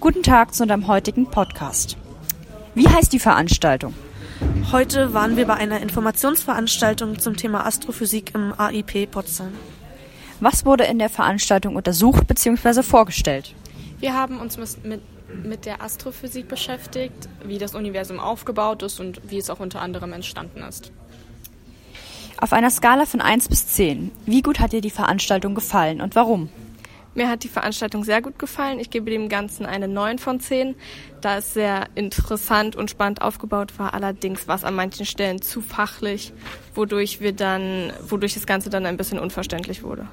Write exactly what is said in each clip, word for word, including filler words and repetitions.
Guten Tag zu unserem heutigen Podcast. Wie heißt die Veranstaltung? Heute waren wir bei einer Informationsveranstaltung zum Thema Astrophysik im A I P Potsdam. Was wurde in der Veranstaltung untersucht bzw. vorgestellt? Wir haben uns mit, mit der Astrophysik beschäftigt, wie das Universum aufgebaut ist und wie es auch unter anderem entstanden ist. Auf einer Skala von eins bis zehn, wie gut hat dir die Veranstaltung gefallen und warum? Mir hat die Veranstaltung sehr gut gefallen. Ich gebe dem Ganzen eine neun von zehn, da es sehr interessant und spannend aufgebaut war. Allerdings war es an manchen Stellen zu fachlich, wodurch wir dann, wodurch das Ganze dann ein bisschen unverständlich wurde.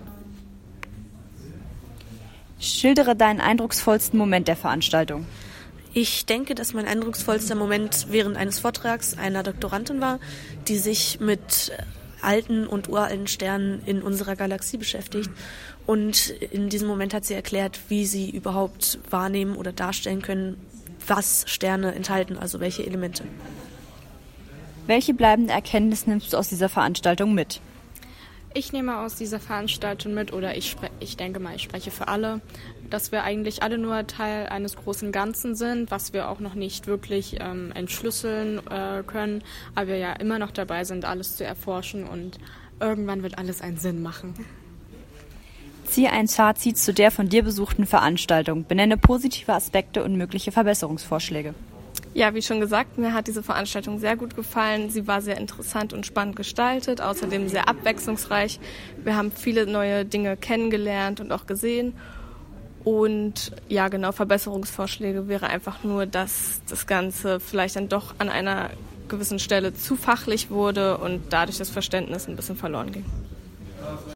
Schildere deinen eindrucksvollsten Moment der Veranstaltung. Ich denke, dass mein eindrucksvollster Moment während eines Vortrags einer Doktorandin war, die sich mit alten und uralten Sternen in unserer Galaxie beschäftigt. Und in diesem Moment hat sie erklärt, wie sie überhaupt wahrnehmen oder darstellen können, was Sterne enthalten, also welche Elemente. Welche bleibende Erkenntnis nimmst du aus dieser Veranstaltung mit? Ich nehme aus dieser Veranstaltung mit, oder ich, spre- ich denke mal, ich spreche für alle, dass wir eigentlich alle nur Teil eines großen Ganzen sind, was wir auch noch nicht wirklich ähm, entschlüsseln äh, können, aber wir ja immer noch dabei sind, alles zu erforschen und irgendwann wird alles einen Sinn machen. Ziehe ein Fazit zu der von dir besuchten Veranstaltung. Benenne positive Aspekte und mögliche Verbesserungsvorschläge. Ja, wie schon gesagt, mir hat diese Veranstaltung sehr gut gefallen. Sie war sehr interessant und spannend gestaltet, außerdem sehr abwechslungsreich. Wir haben viele neue Dinge kennengelernt und auch gesehen. Und ja, genau, Verbesserungsvorschläge wäre einfach nur, dass das Ganze vielleicht dann doch an einer gewissen Stelle zu fachlich wurde und dadurch das Verständnis ein bisschen verloren ging.